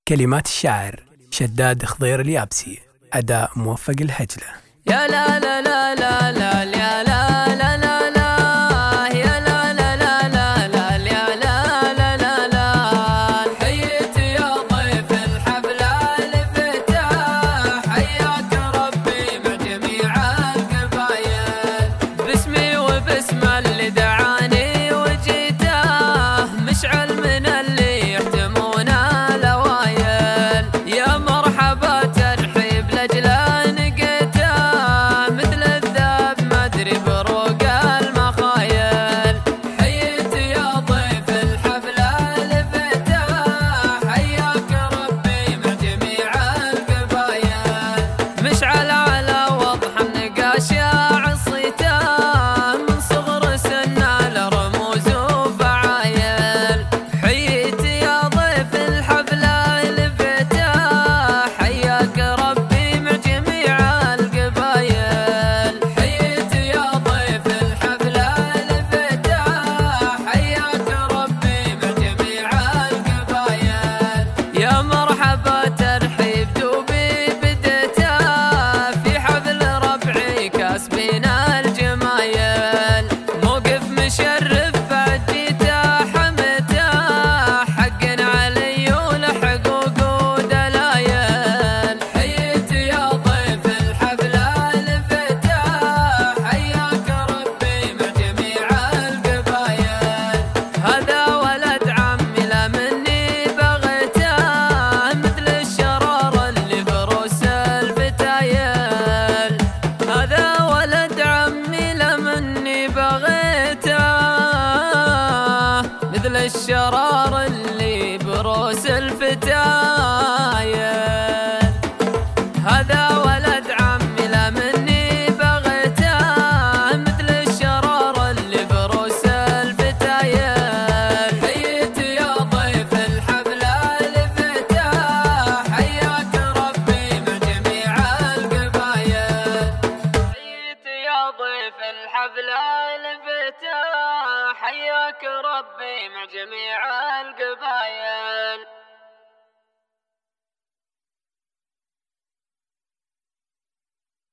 كلمات الشاعر شداد خضير اليابسي، أداء موفق الهجلة. يا لا لا لا لا لا يا لا لا لا لا يا لا لا لا لا لا يا لا لا لا لا. حييت يا ضيف الحفل الافتتاح، حياك ربي مع جميع القبايل، باسمي وباسم اللي دعاني وجيته، مشعل من اللي يحتمون الاوايل. يا مرحبا ترحيب لاجله مثل الشرار اللي بروس الفتايل. هذا ولد عمي لا مني بغيته، مثل الشرار اللي بروس الفتايل. حييت يا ضيف الحفل الافتتاح، حياك ربي مع جميع القبايل. حييت يا ضيف الحفل الافتتاح، حياك ربي مع جميع القبايل.